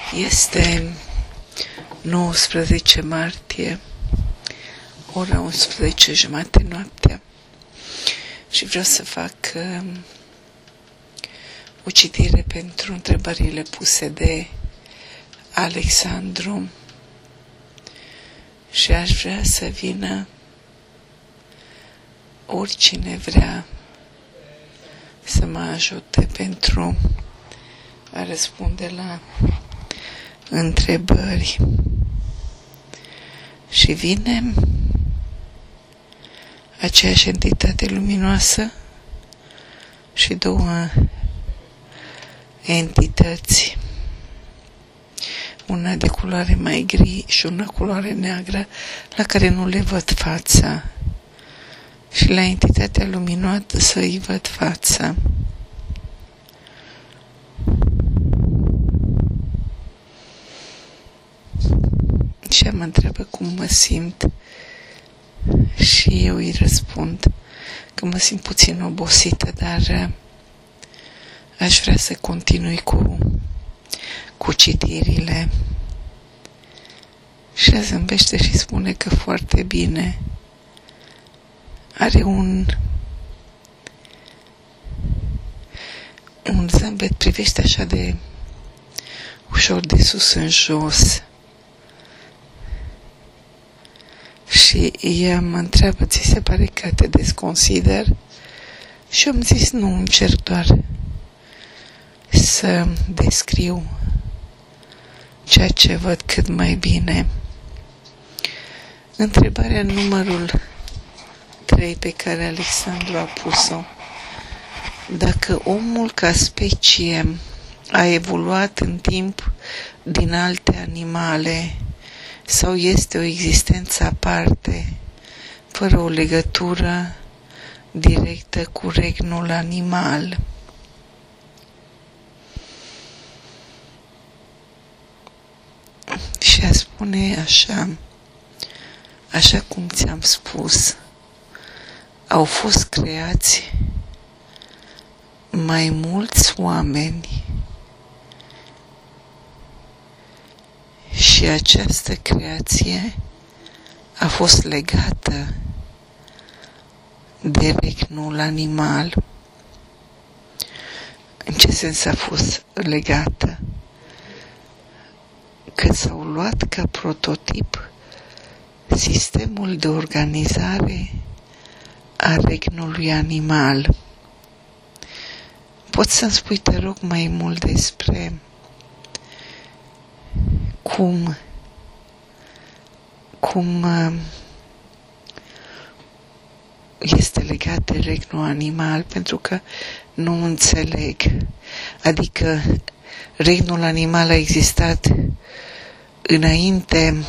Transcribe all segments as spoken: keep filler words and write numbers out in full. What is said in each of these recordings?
Este nouăsprezece martie, ora unsprezece jumate noaptea, și vreau să fac uh, o citire pentru întrebările puse de Alexandru și aș vrea să vină oricine vrea să mă ajute pentru a răspunde la întrebări. Și vine aceeași entitate luminoasă și două entități, una de culoare mai gri și una culoare neagră, la care nu le văd fața, și la entitatea luminoasă să îi văd fața. Și mă întreabă cum mă simt și eu îi răspund că mă simt puțin obosită, dar aș vrea să continui cu, cu citirile. Și ea zâmbește și spune că foarte bine. Are un un zâmbet, privește așa de ușor de sus în jos. Și ea mă întreabă, ți se pare că te desconsider? Și eu am zis, nu, îmi cer doar să descriu ceea ce văd cât mai bine. Întrebarea numărul trei pe care Alexandru a pus-o: dacă omul ca specie a evoluat în timp din alte animale sau este o existență aparte, fără o legătură directă cu regnul animal. Și a spune așa, așa cum ți-am spus, au fost creați mai mulți oameni și această creație a fost legată de regnul animal. În ce sens a fost legată? Că s-au luat ca prototip sistemul de organizare a regnului animal. Poți să-mi spui, te rog, mai mult despre cum cum este legat de regnul animal, pentru că nu înțeleg. Adică regnul animal a existat înainte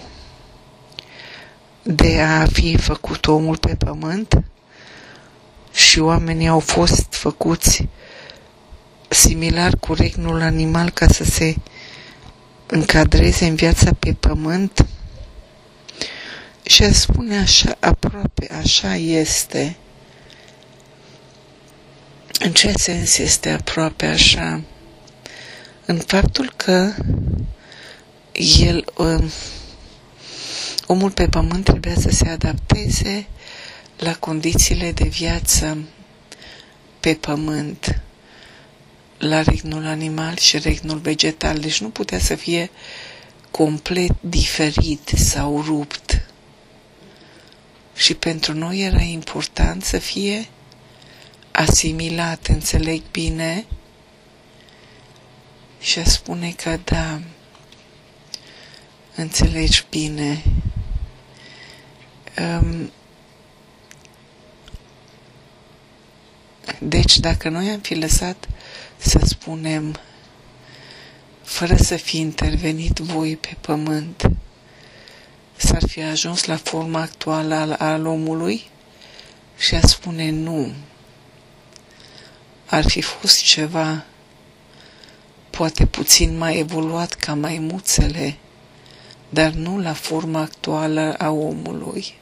de a fi făcut omul pe pământ și oamenii au fost făcuți similar cu regnul animal ca să se încadreze în viața pe pământ. Și a spune așa, aproape așa este. În ce sens este aproape așa? În faptul că el, omul pe pământ, trebuia să se adapteze la condițiile de viață pe pământ, la regnul animal și regnul vegetal. Deci nu putea să fie complet diferit sau rupt. Și pentru noi era important să fie asimilat, înțeleg bine? Și a spune că da, înțelegi bine. Um, deci dacă noi am fi lăsat, să spunem, fără să fi intervenit voi pe pământ, s-ar fi ajuns la forma actuală al, al omului? Și a spune nu. Ar fi fost ceva poate puțin mai evoluat ca maimuțele, dar nu la forma actuală a omului.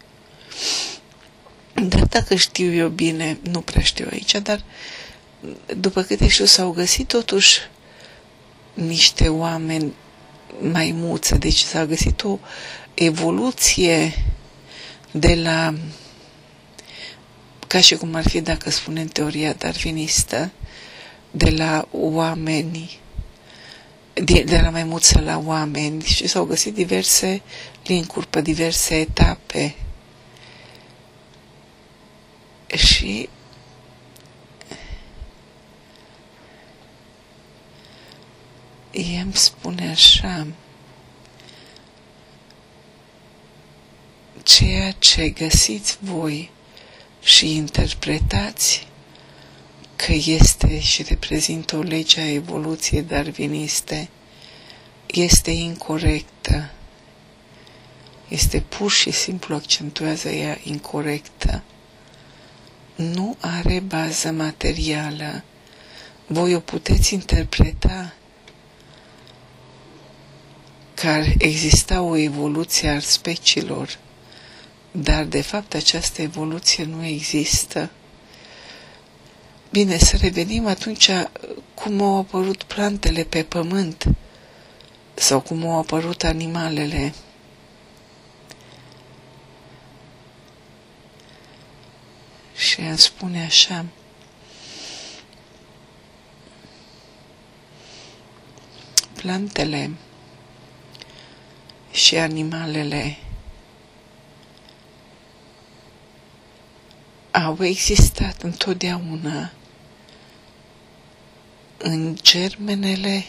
Dar dacă știu eu bine, nu prea știu aici, dar după câte știu, s-au găsit totuși niște oameni maimuță. Deci s-a găsit o evoluție de la, ca și cum ar fi, dacă spunem teoria darwinistă, de la oameni, de, de la maimuță la oameni, și s-au găsit diverse linkuri pe diverse etape. Și îmi spune așa: ceea ce găsiți voi și interpretați că este și reprezintă o lege a evoluției darwiniste este incorectă. Este pur și simplu, accentuează ea, incorectă. Nu are bază materială. Voi o puteți interpreta că ar exista o evoluție a speciilor, dar de fapt această evoluție nu există. Bine, să revenim atunci cum au apărut plantele pe pământ sau cum au apărut animalele. Și îmi spune așa: plantele și animalele au existat întotdeauna în germenele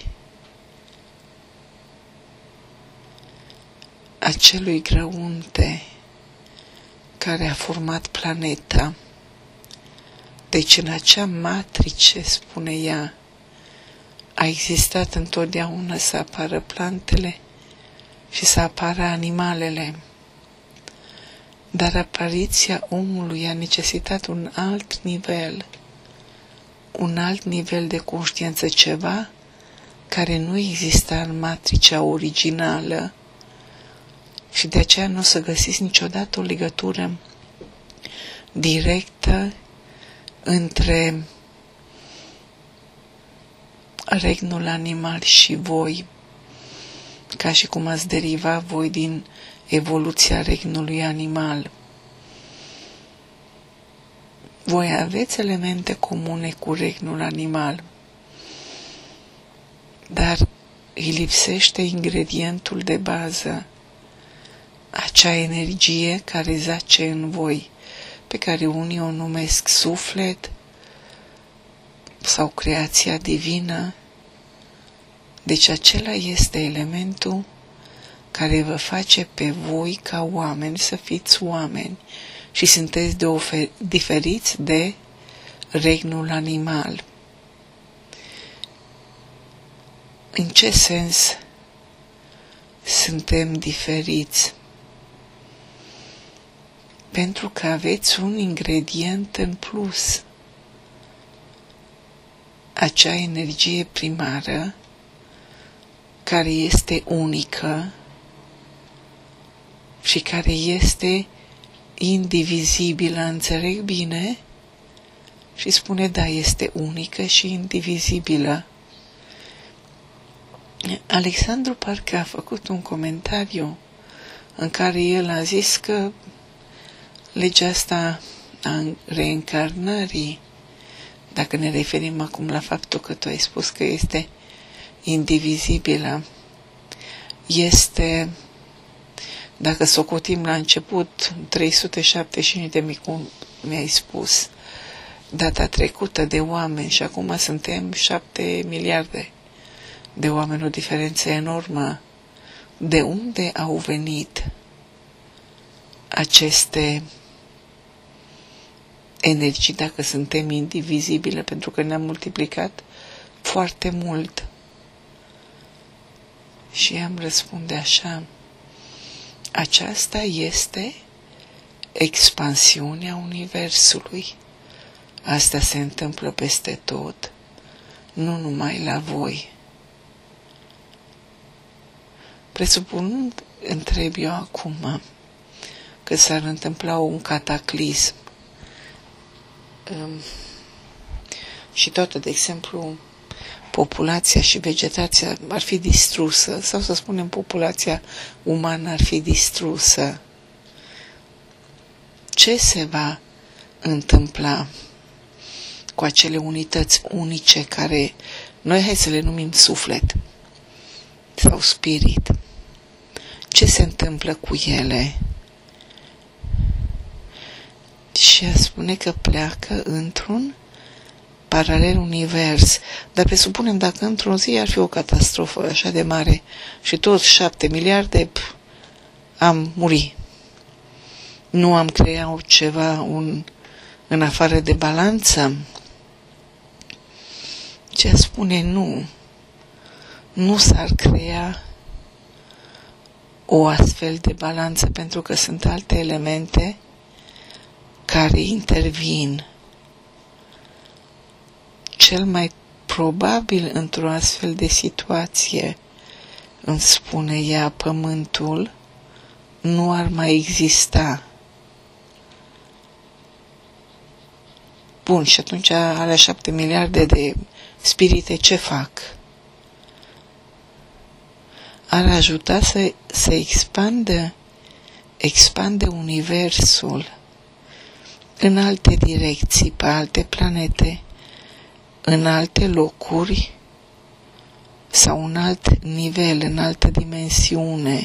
acelui grăunte care a format planeta. Deci în acea matrice, spune ea, a existat întotdeauna să apară plantele și să apară animalele. Dar apariția omului a necesitat un alt nivel, un alt nivel de conștiință, ceva care nu exista în matricea originală, și de aceea nu o să găsiți niciodată o legătură directă între regnul animal și voi, ca și cum ați deriva voi din evoluția regnului animal. Voi aveți elemente comune cu regnul animal, dar îi lipsește ingredientul de bază, acea energie care zace în voi, pe care unii o numesc suflet sau creația divină. Deci acela este elementul care vă face pe voi ca oameni să fiți oameni și sunteți de diferiți de regnul animal. În ce sens suntem diferiți? Pentru că aveți un ingredient în plus, acea energie primară care este unică și care este indivizibilă, înțeleg bine? Și spune, da, este unică și indivizibilă. Alexandru parcă a făcut un comentariu în care el a zis că legea asta a reîncarnării, dacă ne referim acum la faptul că tu ai spus că este indivizibilă, este, dacă socotim la început, trei sute șaptezeci și cinci de mii, cum mi-ai spus, data trecută de oameni, și acum suntem șapte miliarde de oameni, o diferență enormă. De unde au venit aceste energii dacă suntem indivizibile? Pentru că ne-am multiplicat foarte mult. Și am răspunde așa: aceasta este expansiunea Universului. Asta se întâmplă peste tot, nu numai la voi. Presupunând, întreb eu acum, că s-ar întâmpla un cataclism um, și tot, de exemplu, populația și vegetația ar fi distrusă, sau să spunem populația umană ar fi distrusă, ce se va întâmpla cu acele unități unice care noi hai să le numim suflet sau spirit? Ce se întâmplă cu ele? Și ea spune că pleacă într-un paralel univers, dar presupunem dacă într-o zi ar fi o catastrofă așa de mare și toți șapte miliarde pf, am murit. Nu am creat ceva un, în afară de balanță? Ce spune nu. Nu s-ar crea o astfel de balanță pentru că sunt alte elemente care intervin. Cel mai probabil într-o astfel de situație, îmi spune ea, pământul nu ar mai exista. Bun, și atunci alea șapte miliarde de spirite ce fac? Ar ajuta să, să expandă, expande universul în alte direcții, pe alte planete, în alte locuri sau în alt nivel, în altă dimensiune.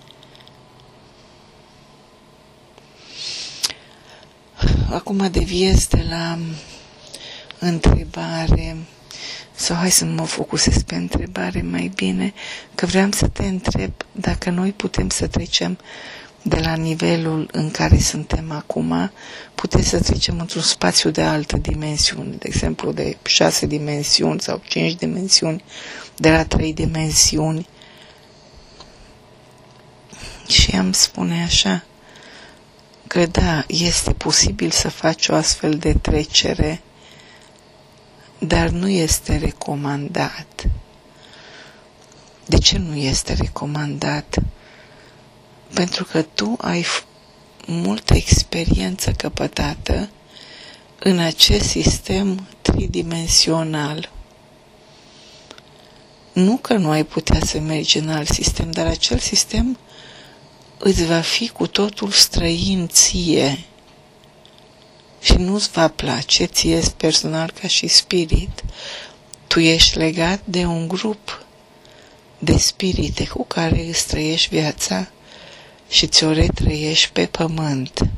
Acum deviez de la întrebare, sau hai să mă focusez pe întrebare mai bine, că vreau să te întreb dacă noi putem să trecem de la nivelul în care suntem acum, putem să trecem într-un spațiu de altă dimensiune, de exemplu de șase dimensiuni sau cinci dimensiuni, de la trei dimensiuni. Și îmi spune așa, că da, este posibil să faci o astfel de trecere, dar nu este recomandat. De ce nu este recomandat? Pentru că tu ai multă experiență căpătată în acest sistem tridimensional. Nu că nu ai putea să mergi în alt sistem, dar acel sistem îți va fi cu totul străin ție și nu-ți va place ție personal ca și spirit. Tu ești legat de un grup de spirite cu care îți trăiești viața și ți-o retrăiești pe pământ.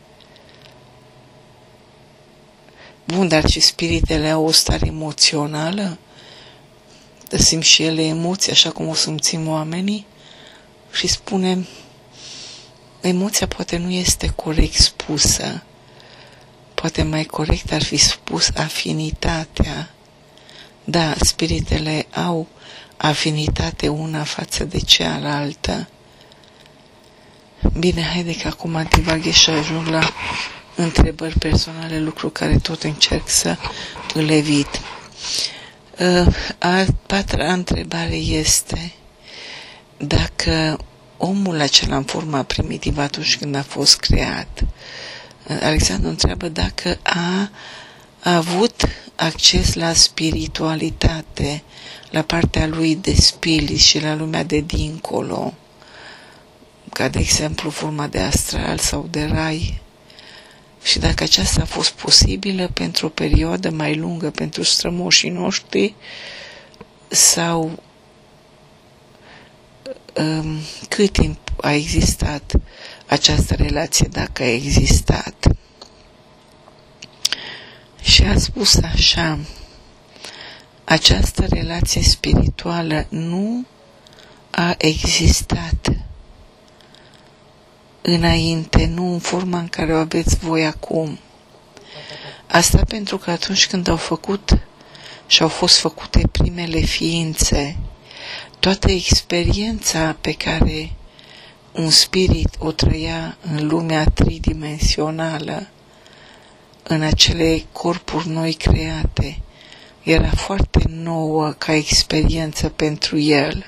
Bun, dar și spiritele au o stare emoțională? Simt și ele emoții, așa cum o simțim oamenii? Și spunem, emoția poate nu este corect spusă. Poate mai corect ar fi spus afinitatea. Da, spiritele au afinitate una față de cealaltă. Bine, haide că acum divaghez și ajung la întrebări personale, lucru care tot încerc să îl evit. A patra întrebare este dacă omul acela în forma primitivă atunci când a fost creat, Alexandru întreabă dacă a, a avut acces la spiritualitate, la partea lui de spirit și la lumea de dincolo, ca de exemplu forma de astral sau de rai, și dacă aceasta a fost posibilă pentru o perioadă mai lungă pentru strămoșii noștri sau um, cât timp a existat această relație, dacă a existat. Și a spus așa, această relație spirituală nu a existat înainte, nu în forma în care o aveți voi acum. Asta pentru că atunci când au făcut și au fost făcute primele ființe, toată experiența pe care un spirit o trăia în lumea tridimensională, în acele corpuri noi create, era foarte nouă ca experiență pentru el.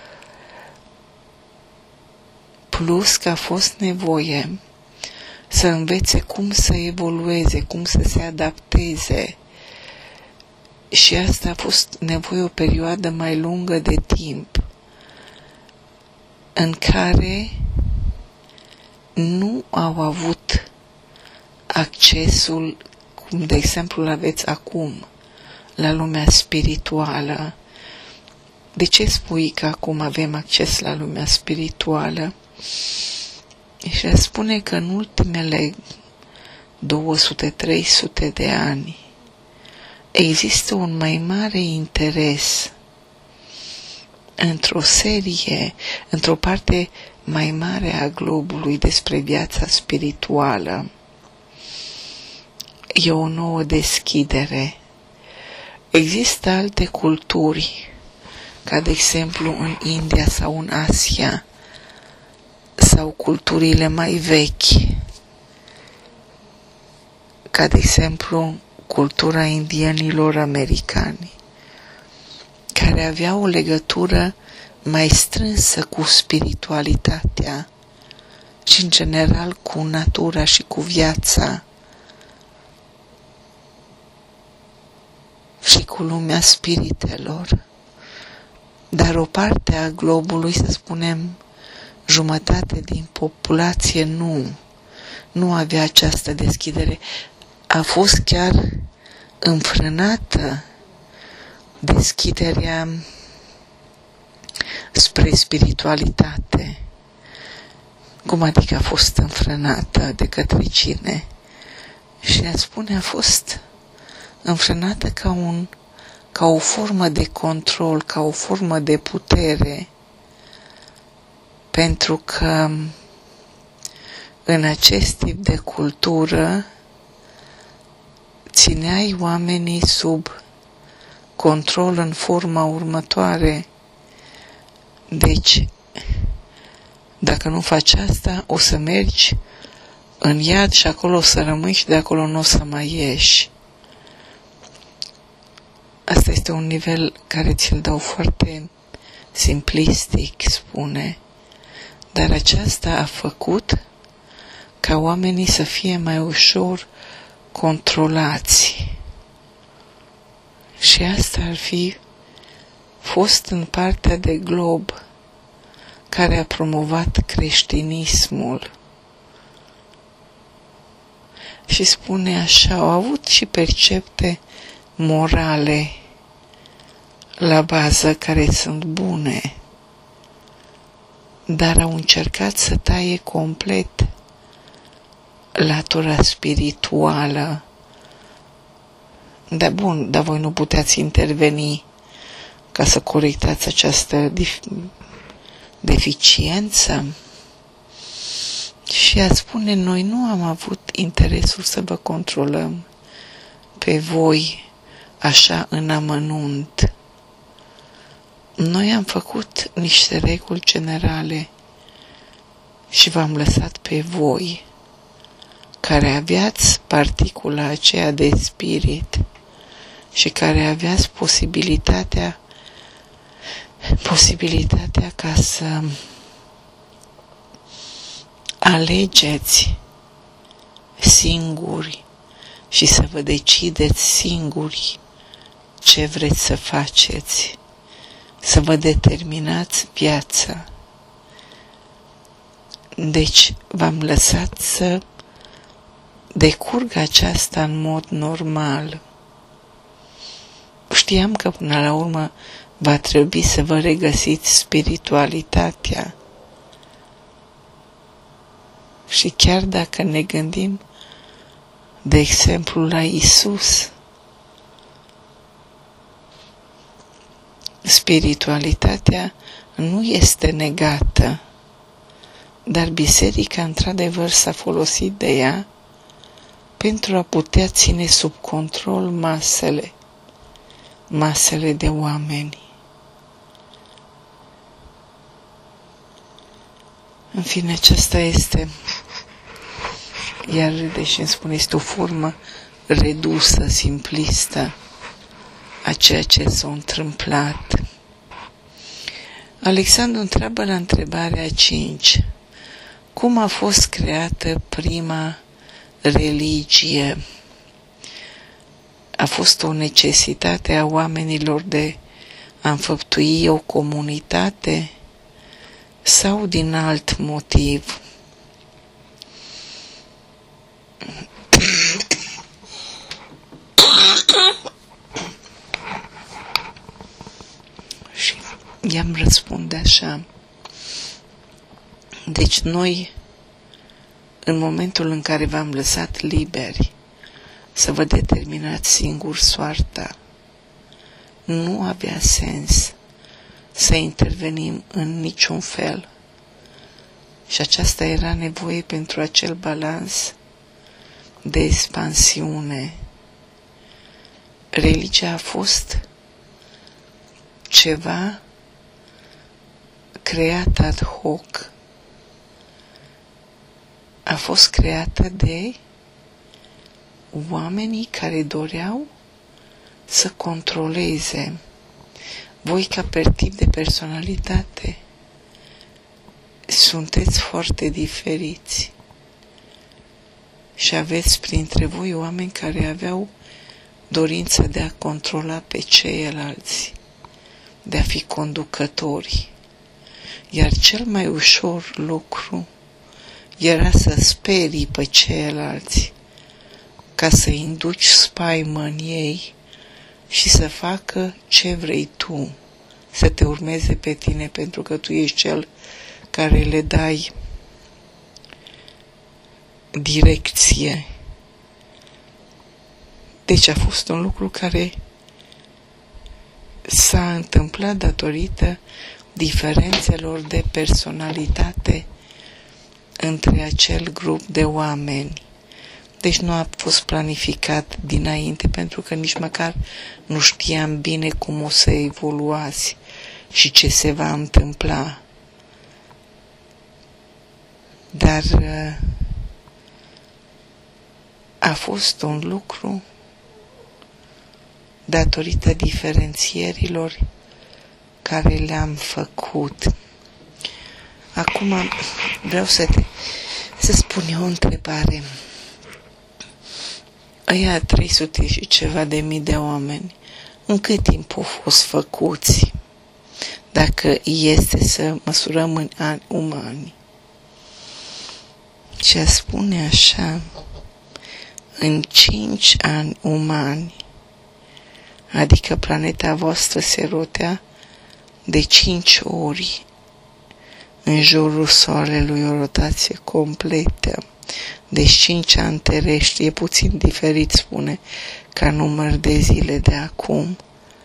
Plus că a fost nevoie să învețe cum să evolueze, cum să se adapteze Și asta a fost nevoie o perioadă mai lungă de timp în care nu au avut accesul, cum de exemplu îl aveți acum, la lumea spirituală. De ce spui că acum avem acces la lumea spirituală? Și spune că în ultimele două sute trei sute de ani există un mai mare interes într-o serie, într-o parte mai mare a globului despre viața spirituală. E o nouă deschidere. Există alte culturi, ca de exemplu în India sau în Asia, sau culturile mai vechi, ca de exemplu cultura indienilor americani, care aveau o legătură mai strânsă cu spiritualitatea și în general cu natura și cu viața și cu lumea spiritelor. Dar o parte a globului, să spunem, jumătate din populație nu, nu avea această deschidere. A fost chiar înfrânată deschiderea spre spiritualitate. Cum adică a fost înfrânată? De către cine? Și a spune a fost înfrânată ca, un, ca o formă de control, ca o formă de putere, pentru că în acest tip de cultură țineai oamenii sub control în forma următoare. Deci, dacă nu faci asta, o să mergi în iad și acolo o să rămâi și de acolo nu o să mai ieși. Asta este un nivel care ți-l dau foarte simplistic, spune. Dar aceasta a făcut ca oamenii să fie mai ușor controlați. Și asta ar fi fost în partea de glob care a promovat creștinismul. Și spune așa, au avut și percepte morale la bază care sunt bune, dar au încercat să taie complet latura spirituală. Dar bun, dar voi nu puteți interveni ca să corectați această deficiență? Și a spune, noi nu am avut interesul să vă controlăm pe voi așa în amănunt. Noi am făcut niște reguli generale și v-am lăsat pe voi, care aveați particula aceea de spirit și care aveați posibilitatea posibilitatea ca să alegeți singuri și să vă decideți singuri ce vreți să faceți, să vă determinați viața. Deci v-am lăsat să decurgă aceasta în mod normal. Știam că până la urmă va trebui să vă regăsiți spiritualitatea. Și chiar dacă ne gândim, de exemplu, la Isus, spiritualitatea nu este negată, dar biserica într-adevăr s-a folosit de ea pentru a putea ține sub control masele, masele de oameni. În fine, aceasta este, iar deși îmi spune, este o formă redusă, simplistă a ceea ce s-a întâmplat. Alexandru întreabă la întrebarea cinci. Cum a fost creată prima religie? a fost o necesitate a oamenilor de a înfăptui o comunitate sau din alt motiv? Și i-am răspunde așa. Deci noi, în momentul în care v-am lăsat liberi să vă determinați singur soarta, nu avea sens să intervenim în niciun fel. Și aceasta era nevoie pentru acel balans de expansiune. Religia a fost ceva creat ad hoc. A fost creată de oamenii care doreau să controleze. Voi, ca per tip de personalitate, sunteți foarte diferiți și aveți printre voi oameni care aveau dorința de a controla pe ceilalți, de a fi conducători. Iar cel mai ușor lucru era să sperii pe ceilalți, ca să induci spaimă în ei și să facă ce vrei tu, să te urmeze pe tine, pentru că tu ești cel care le dai direcție. Deci a fost un lucru care s-a întâmplat datorită diferențelor de personalitate între acel grup de oameni. Deci nu a fost planificat dinainte, pentru că nici măcar nu știam bine cum o să evoluați și ce se va întâmpla. Dar a fost un lucru datorită diferențierilor care le-am făcut. Acum vreau să te, să spun eu o întrebare. Ăia trei sute și ceva de mii de oameni, în cât timp au fost făcuți? Dacă este să măsurăm în ani umani. Și a spune așa, în cinci ani umani, adică planeta voastră se rotea de cinci ori în jurul Soarelui, o rotație completă. Deci cinci ani terestri, e puțin diferit, spune, ca număr de zile de acum.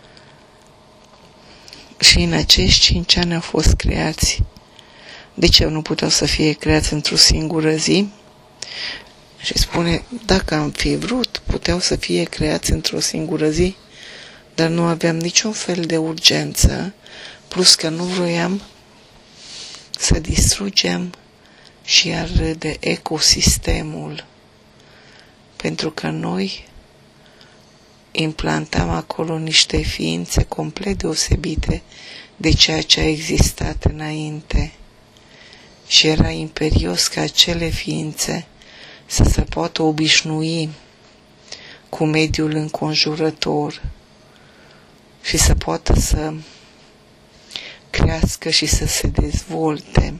Și în acești cinci ani au fost creați. De ce nu puteau să fie creați într-o singură zi? Și spune, dacă am fi vrut, puteau să fie creați într-o singură zi, dar nu aveam niciun fel de urgență, plus că nu vroiam să distrugem și iar de ecosistemul, pentru că noi implantam acolo niște ființe complet deosebite de ceea ce a existat înainte și era imperios ca acele ființe să se poată obișnui cu mediul înconjurător și să poată să crească și să se dezvolte.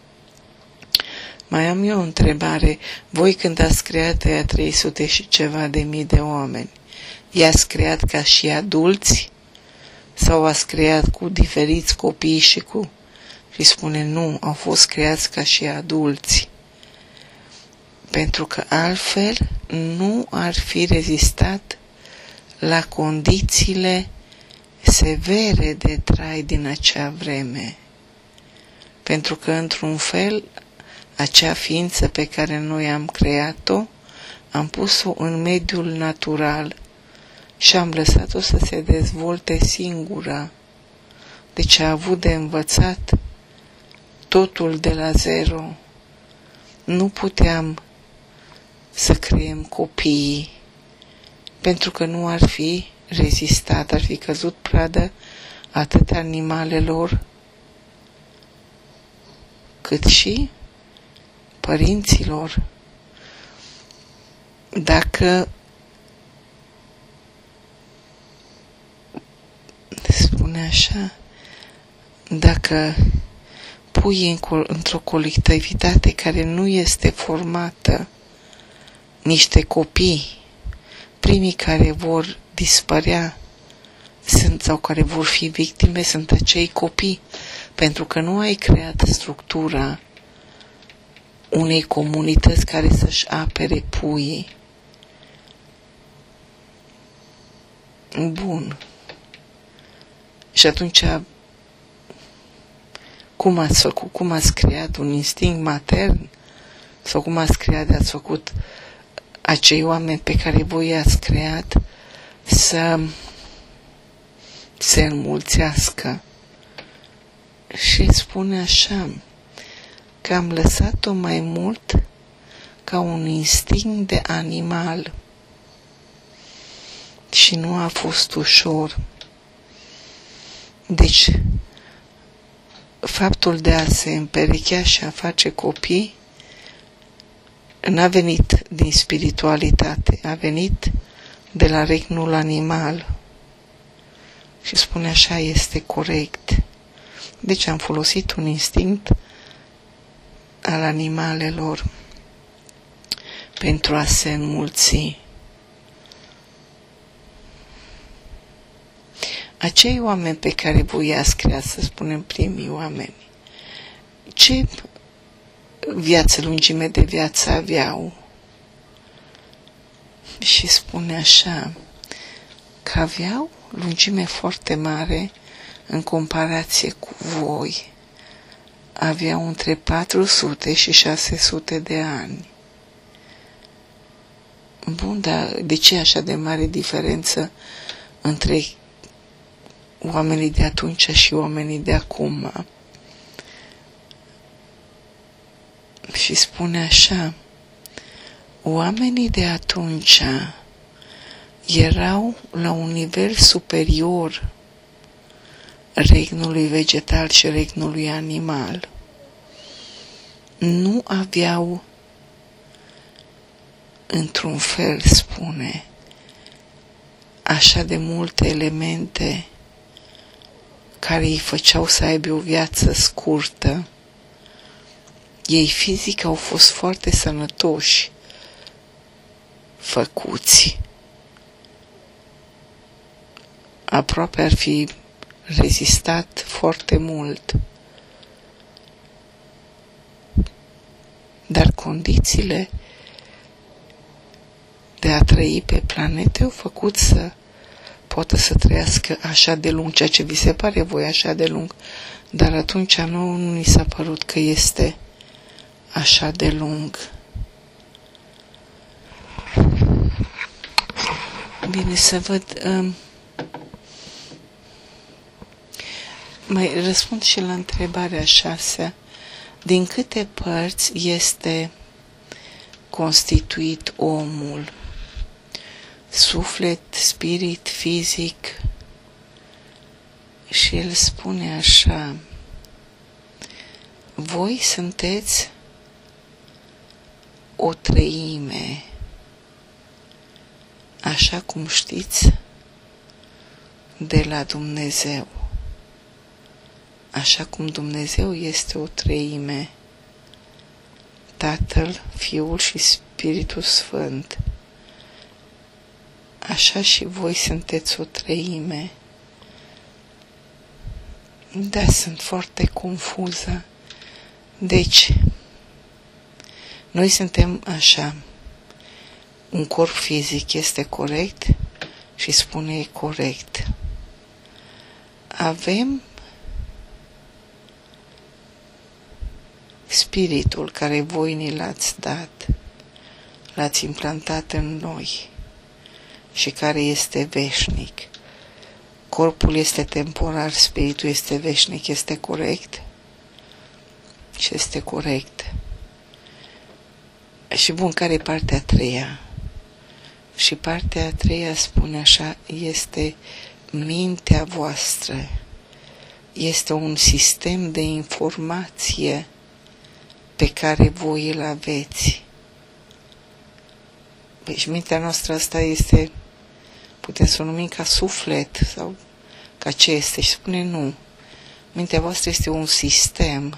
Mai am eu o întrebare. Voi, când ați creat aia trei sute și ceva de mii de oameni, i-ați creat ca și adulți? Sau ați creat cu diferiți copii și cu... Și spune, nu, au fost creați ca și adulți. Pentru că altfel nu ar fi rezistat la condițiile severe de trai din acea vreme. Pentru că, într-un fel, acea ființă pe care noi am creat-o, am pus-o în mediul natural și am lăsat-o să se dezvolte singură. Deci a avut de învățat totul de la zero. Nu puteam să creăm copiii, pentru că nu ar fi rezistat, ar fi căzut pradă atât animalelor, cât și părinților. Dacă spune așa, dacă pui în, într-o colectivitate care nu este formată niște copii, primii care vor dispărea sunt, sau care vor fi victime sunt acei copii, pentru că nu ai creat structura unei comunități care să-și apere puii. Bun. Și atunci, cum ați făcut? Cum ați creat un instinct matern? Sau cum ați creat, ați făcut acei oameni pe care voi i-ați creat să se înmulțească? Și spune așa, că am lăsat-o mai mult ca un instinct de animal și nu a fost ușor. Deci, faptul de a se împerechea și a face copii n-a venit din spiritualitate, a venit de la regnul animal. Și spune așa, este corect. Deci am folosit un instinct al animalelor pentru a se înmulți. Acei oameni pe care voi i-ați creat, să spunem primii oameni, ce viață, lungime de viață aveau? Și spune așa, că aveau lungime foarte mare în comparație cu voi. Aveau între patru sute și șase sute de ani. Bun, dar de ce e așa de mare diferență între oamenii de atunci și oamenii de acum? Și spune așa, oamenii de atunci erau la un nivel superior regnului vegetal și regnului animal. Nu aveau, într-un fel, spune, așa de multe elemente care îi făceau să aibă o viață scurtă. Ei fizic au fost foarte sănătoși, făcuți. Aproape ar fi rezistat foarte mult. Dar condițiile de a trăi pe planete au făcut să poată să trăiască așa de lung, ceea ce vi se pare voi așa de lung, dar atunci nu, nu ni s-a părut că este așa de lung. Bine, să văd... Um, mai răspund și la întrebarea șasea. Din câte părți este constituit omul? Suflet, spirit, fizic? Și el spune așa, voi sunteți o treime, așa cum știți, de la Dumnezeu. Așa cum Dumnezeu este o treime, Tatăl, Fiul și Spiritul Sfânt, așa și voi sunteți o treime. Da, sunt foarte confuză. Deci, noi suntem așa, un corp fizic este corect și spune corect. Avem spiritul care voi ni l-ați dat, l-ați implantat în noi și care este veșnic. Corpul este temporar, spiritul este veșnic, este corect? Și este corect. Și bun, care e partea a treia? Și partea a treia spune așa, este mintea voastră. Este un sistem de informație pe care voi îl aveți. Deci mintea noastră asta este, putem să o numim ca suflet, sau ca ce este și spune nu. Mintea voastră este un sistem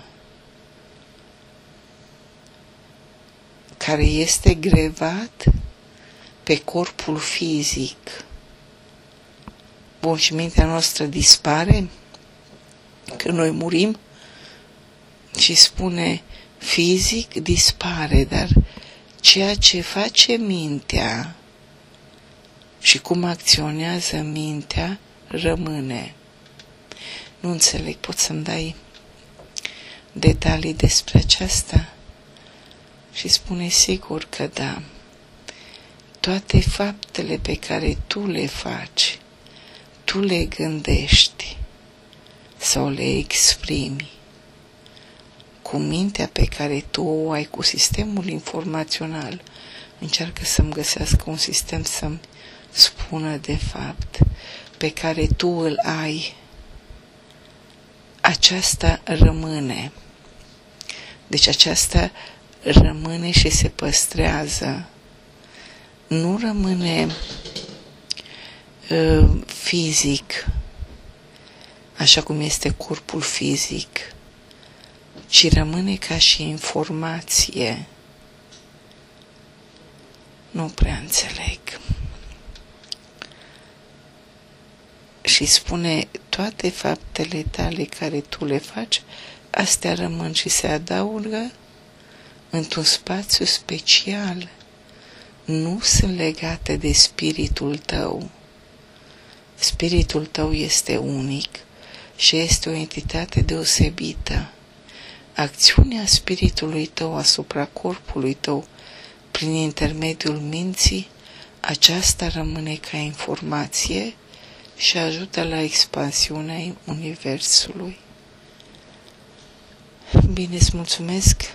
care este grevat pe corpul fizic. Bun, și mintea noastră dispare când noi murim și spune fizic dispare, dar ceea ce face mintea și cum acționează mintea rămâne. Nu înțeleg, poți să-mi dai detalii despre aceasta? Și spune sigur că da. Toate faptele pe care tu le faci, tu le gândești sau le exprimi cu mintea pe care tu o ai, cu sistemul informațional. Încearcă să-mi găsească un sistem să-mi spună de fapt pe care tu îl ai. Aceasta rămâne. Deci aceasta rămâne și se păstrează. Nu rămâne uh, fizic, așa cum este corpul fizic, ci rămâne ca și informație. Nu prea înțeleg. Și spune, toate faptele tale care tu le faci, astea rămân și se adaugă într-un spațiu special. Nu sunt legate de spiritul tău. Spiritul tău este unic și este o entitate deosebită. Acțiunea spiritului tău asupra corpului tău, prin intermediul minții, aceasta rămâne ca informație și ajută la expansiunea universului. Bine, îți mulțumesc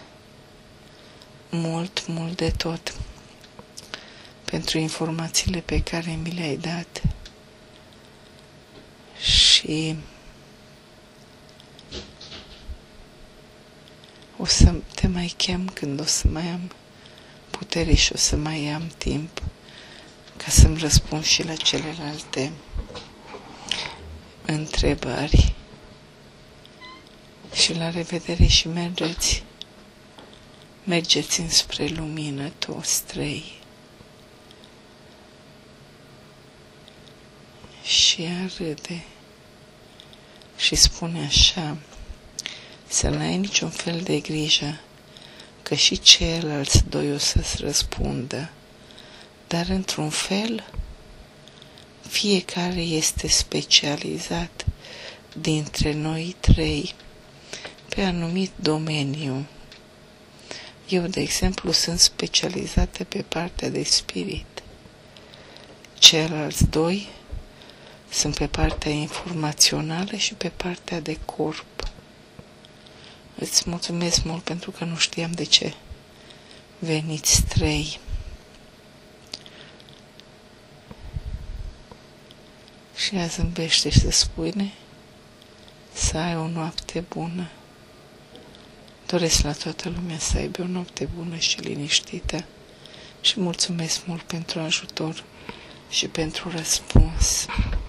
mult, mult de tot pentru informațiile pe care mi le-ai dat și o să te mai chem când o să mai am putere și o să mai am timp ca să-mi răspund și la celelalte întrebări. Și la revedere și mergeți, mergeți înspre lumină toți trei. Și ea râde și spune așa, să n-ai niciun fel de grijă, că și ceilalți doi o să-ți răspundă, dar într-un fel fiecare este specializat dintre noi trei pe anumit domeniu. Eu, de exemplu, sunt specializată pe partea de spirit. Ceilalți doi sunt pe partea informațională și pe partea de corp. Îți mulțumesc mult pentru că nu știam de ce veniți trei. Și ea zâmbește și se spune să ai o noapte bună. Doresc la toată lumea să aibă o noapte bună și liniștită și mulțumesc mult pentru ajutor și pentru răspuns.